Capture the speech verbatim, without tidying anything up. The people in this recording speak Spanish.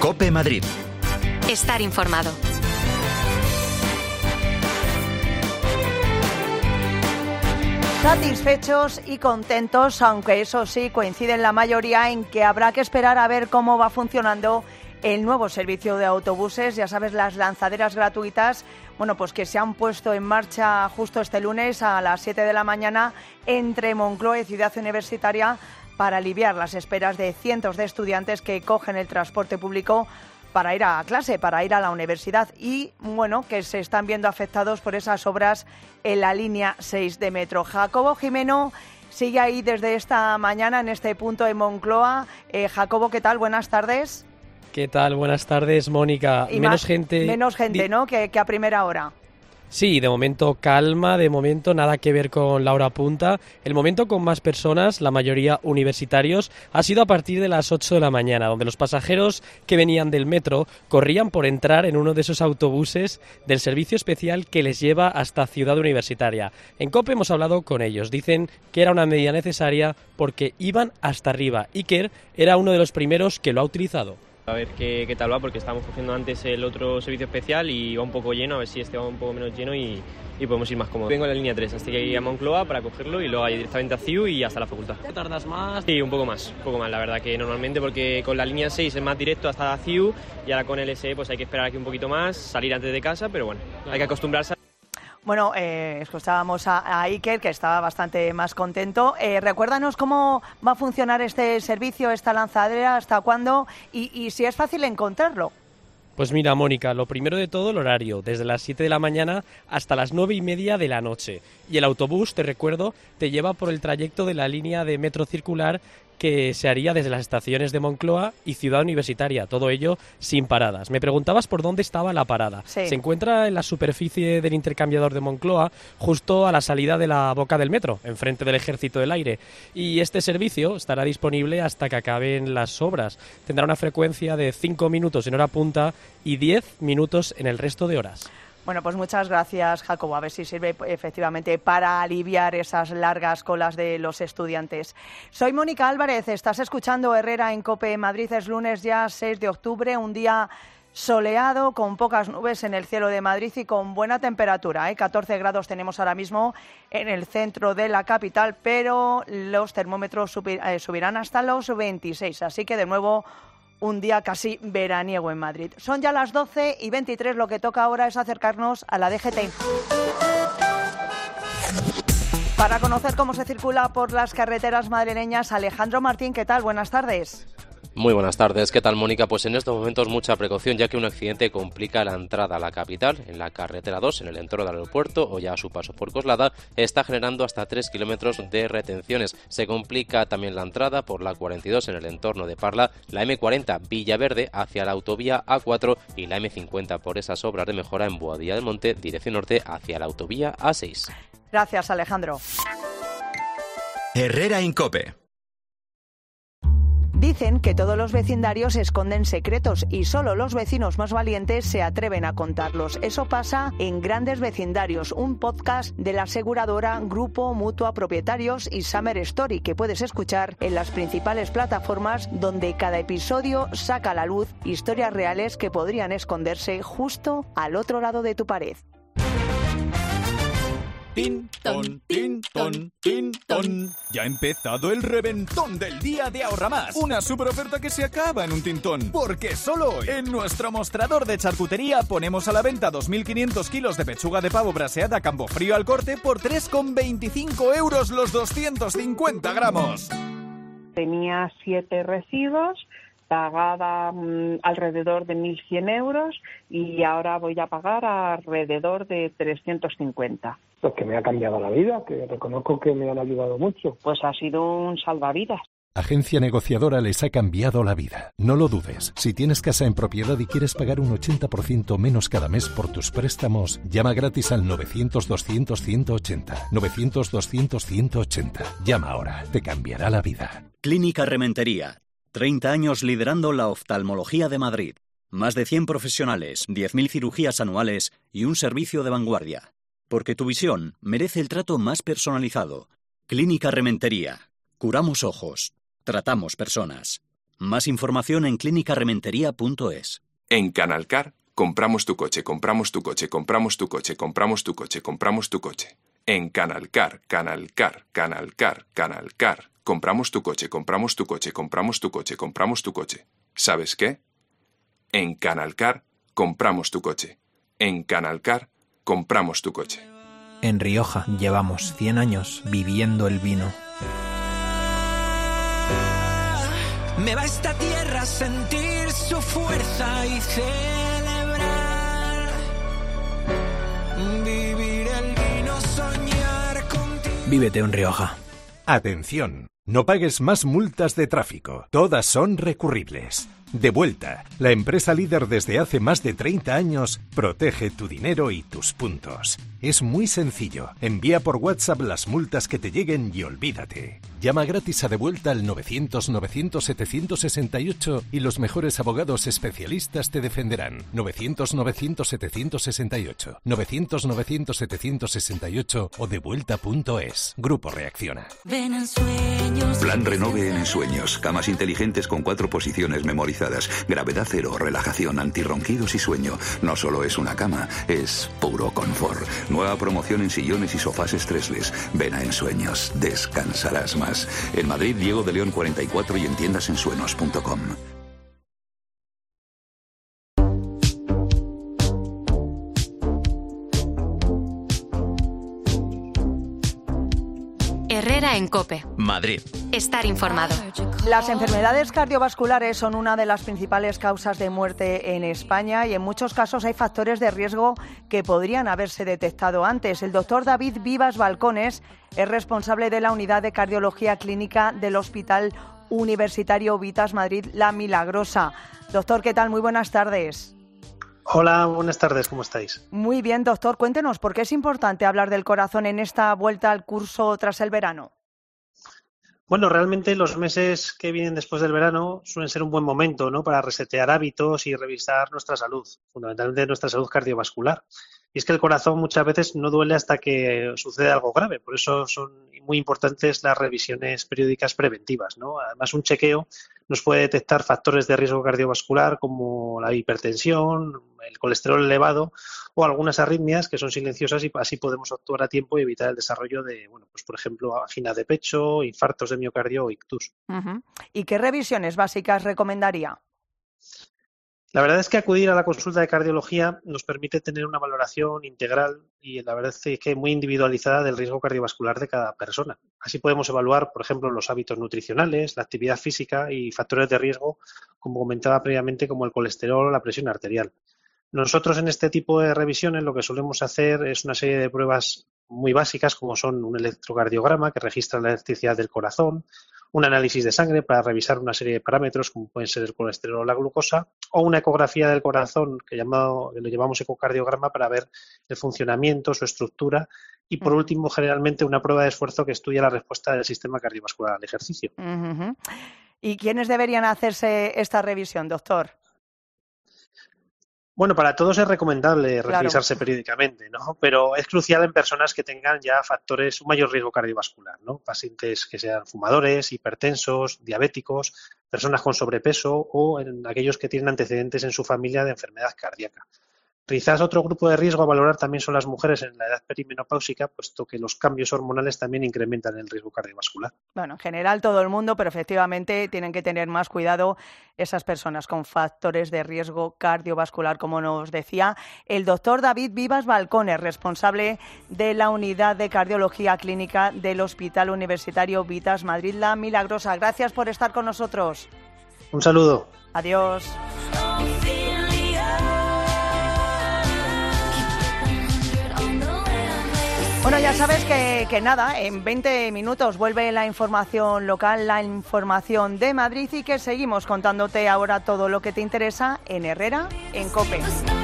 COPE Madrid. Estar informado. Satisfechos y contentos, aunque eso sí, coinciden la mayoría en que habrá que esperar a ver cómo va funcionando el nuevo servicio de autobuses. Ya sabes, las lanzaderas gratuitas, bueno, pues que se han puesto en marcha justo este lunes a las siete de la mañana entre Moncloa y Ciudad Universitaria para aliviar las esperas de cientos de estudiantes que cogen el transporte público para ir a clase, para ir a la universidad y, bueno, que se están viendo afectados por esas obras en la línea seis de metro. Jacobo Jimeno sigue ahí desde esta mañana en este punto de Moncloa. Eh, Jacobo, ¿qué tal? Buenas tardes. ¿Qué tal? Buenas tardes, Mónica. Y menos más, gente... Menos gente, ¿no?, que, que a primera hora. Sí, de momento calma, de momento nada que ver con la hora punta. El momento con más personas, la mayoría universitarios, ha sido a partir de las ocho de la mañana, donde los pasajeros que venían del metro corrían por entrar en uno de esos autobuses del servicio especial que les lleva hasta Ciudad Universitaria. En COPE hemos hablado con ellos, dicen que era una medida necesaria porque iban hasta arriba. Iker era uno de los primeros que lo ha utilizado. A ver qué, qué tal va, porque estábamos cogiendo antes el otro servicio especial y va un poco lleno, a ver si este va un poco menos lleno y, y podemos ir más cómodos. Vengo en la línea tres, hasta que ir a Moncloa para cogerlo y luego ahí directamente a C I U y hasta la facultad. ¿Tardas más? Sí, un poco más, un poco más, la verdad que normalmente, porque con la línea seis es más directo hasta la C I U y ahora con el S E pues hay que esperar aquí un poquito más, salir antes de casa, pero bueno, hay que acostumbrarse. Bueno, eh, escuchábamos a, a Iker, que estaba bastante más contento. Eh, recuérdanos cómo va a funcionar este servicio, esta lanzadera, hasta cuándo y, y si es fácil encontrarlo. Pues mira, Mónica, lo primero de todo el horario, desde las siete de la mañana hasta las nueve y media de la noche. Y el autobús, te recuerdo, te lleva por el trayecto de la línea de metro circular que se haría desde las estaciones de Moncloa y Ciudad Universitaria, todo ello sin paradas. Me preguntabas por dónde estaba la parada. Sí. Se encuentra en la superficie del intercambiador de Moncloa, justo a la salida de la boca del metro, enfrente del Ejército del Aire. Y este servicio estará disponible hasta que acaben las obras. Tendrá una frecuencia de cinco minutos en hora punta y diez minutos en el resto de horas. Bueno, pues muchas gracias, Jacobo. A ver si sirve efectivamente para aliviar esas largas colas de los estudiantes. Soy Mónica Álvarez, estás escuchando Herrera en COPE Madrid. Es lunes ya seis de octubre, un día soleado, con pocas nubes en el cielo de Madrid y con buena temperatura, ¿eh? catorce grados tenemos ahora mismo en el centro de la capital, pero los termómetros subir, eh, subirán hasta los veintiséis, así que de nuevo un día casi veraniego en Madrid. Son ya las doce y veintitrés, lo que toca ahora es acercarnos a la D G T. Para conocer cómo se circula por las carreteras madrileñas, Alejandro Martín, ¿qué tal? Buenas tardes. Muy buenas tardes, ¿qué tal, Mónica? Pues en estos momentos mucha precaución, ya que un accidente complica la entrada a la capital. En la carretera dos, en el entorno del aeropuerto o ya a su paso por Coslada, está generando hasta tres kilómetros de retenciones. Se complica también la entrada por la cuarenta y dos en el entorno de Parla, la eme cuarenta Villaverde hacia la autovía A cuatro y la eme cincuenta por esas obras de mejora en Boadilla del Monte, dirección norte hacia la autovía A seis. Gracias, Alejandro. Herrera en COPE. Dicen que todos los vecindarios esconden secretos y solo los vecinos más valientes se atreven a contarlos. Eso pasa en Grandes Vecindarios, un podcast de la aseguradora Grupo Mutua Propietarios y Summer Story que puedes escuchar en las principales plataformas, donde cada episodio saca a la luz historias reales que podrían esconderse justo al otro lado de tu pared. Tin, ton, tin, ton, tin, ton. Ya ha empezado el reventón del día de Ahorra Más. Una super oferta que se acaba en un tintón. Porque solo hoy, en nuestro mostrador de charcutería, ponemos a la venta dos mil quinientos kilos de pechuga de pavo braseada campo frío al corte por tres con veinticinco euros los doscientos cincuenta gramos. Tenía siete recibos, pagaba mmm, alrededor de mil cien euros y ahora voy a pagar alrededor de trescientos cincuenta. Pues que me ha cambiado la vida, que reconozco que me han ayudado mucho. Pues ha sido un salvavidas. Agencia Negociadora les ha cambiado la vida. No lo dudes. Si tienes casa en propiedad y quieres pagar un ochenta por ciento menos cada mes por tus préstamos, llama gratis al novecientos doscientos ciento ochenta. novecientos doscientos ciento ochenta. Llama ahora. Te cambiará la vida. Clínica Rementería. treinta años liderando la oftalmología de Madrid. Más de cien profesionales, diez mil cirugías anuales y un servicio de vanguardia. Porque tu visión merece el trato más personalizado. Clínica Rementería. Curamos ojos. Tratamos personas. Más información en clínica rementería punto es. En Canalcar, compramos tu coche, compramos tu coche, compramos tu coche, compramos tu coche, compramos tu coche. En Canalcar, Canalcar, Canalcar, Canalcar. Compramos tu coche, compramos tu coche, compramos tu coche, compramos tu coche. ¿Sabes qué? En Canalcar, compramos tu coche. En Canalcar, compramos tu coche. En Rioja llevamos cien años viviendo el vino. Me va esta tierra a sentir su fuerza y celebrar. Vivir el vino, soñar contigo. Vívete en Rioja. Atención, no pagues más multas de tráfico. Todas son recurribles. Devuelta, la empresa líder desde hace más de treinta años, protege tu dinero y tus puntos. Es muy sencillo. Envía por WhatsApp las multas que te lleguen y olvídate. Llama gratis a Devuelta al novecientos novecientos setecientos sesenta y ocho y los mejores abogados especialistas te defenderán. novecientos novecientos setecientos sesenta y ocho, novecientos novecientos setecientos sesenta y ocho o devuelta punto es. Grupo Reacciona. Ven en sueños. Plan Renove en Ensueños. Camas inteligentes con cuatro posiciones memorizadas. Gravedad cero, relajación, antirronquidos y sueño. No solo es una cama, es puro confort. Nueva promoción en sillones y sofás stressless. Ven a Ensueños, descansarás más. En Madrid, Diego de León cuarenta y cuatro y en tiendas ensuenos punto com. Herrera en COPE. Madrid. Estar informado. Las enfermedades cardiovasculares son una de las principales causas de muerte en España y en muchos casos hay factores de riesgo que podrían haberse detectado antes. El doctor David Vivas Balcones es responsable de la unidad de cardiología clínica del Hospital Universitario Vitas Madrid La Milagrosa. Doctor, ¿qué tal? Muy buenas tardes. Hola, buenas tardes, ¿cómo estáis? Muy bien, doctor. Cuéntenos, ¿por qué es importante hablar del corazón en esta vuelta al curso tras el verano? Bueno, realmente los meses que vienen después del verano suelen ser un buen momento, ¿no?, para resetear hábitos y revisar nuestra salud, fundamentalmente nuestra salud cardiovascular. Y es que el corazón muchas veces no duele hasta que sucede algo grave, por eso son muy importantes las revisiones periódicas preventivas, ¿no? Además, un chequeo nos puede detectar factores de riesgo cardiovascular como la hipertensión, el colesterol elevado o algunas arritmias que son silenciosas y así podemos actuar a tiempo y evitar el desarrollo de, bueno, pues por ejemplo, angina de pecho, infartos de miocardio o ictus. Uh-huh. ¿Y qué revisiones básicas recomendaría? La verdad es que acudir a la consulta de cardiología nos permite tener una valoración integral y la verdad es que muy individualizada del riesgo cardiovascular de cada persona. Así podemos evaluar, por ejemplo, los hábitos nutricionales, la actividad física y factores de riesgo, como comentaba previamente, como el colesterol o la presión arterial. Nosotros en este tipo de revisiones lo que solemos hacer es una serie de pruebas muy básicas como son un electrocardiograma que registra la electricidad del corazón, un análisis de sangre para revisar una serie de parámetros como pueden ser el colesterol o la glucosa o una ecografía del corazón que, llamado, que lo llamamos ecocardiograma para ver el funcionamiento, su estructura y por último generalmente una prueba de esfuerzo que estudia la respuesta del sistema cardiovascular al ejercicio. Uh-huh. ¿Y quiénes deberían hacerse esta revisión, doctor? Bueno, para todos es recomendable revisarse claro. periódicamente, ¿no? Pero es crucial en personas que tengan ya factores, un mayor riesgo cardiovascular, ¿no? Pacientes que sean fumadores, hipertensos, diabéticos, personas con sobrepeso o en aquellos que tienen antecedentes en su familia de enfermedad cardíaca. Quizás otro grupo de riesgo a valorar también son las mujeres en la edad perimenopáusica, puesto que los cambios hormonales también incrementan el riesgo cardiovascular. Bueno, en general todo el mundo, pero efectivamente tienen que tener más cuidado esas personas con factores de riesgo cardiovascular, como nos decía el doctor David Vivas Balcones, responsable de la unidad de cardiología clínica del Hospital Universitario Vitas Madrid La Milagrosa. Gracias por estar con nosotros. Un saludo. Adiós. Bueno, ya sabes que, que nada, en veinte minutos vuelve la información local, la información de Madrid y que seguimos contándote ahora todo lo que te interesa en Herrera en COPE.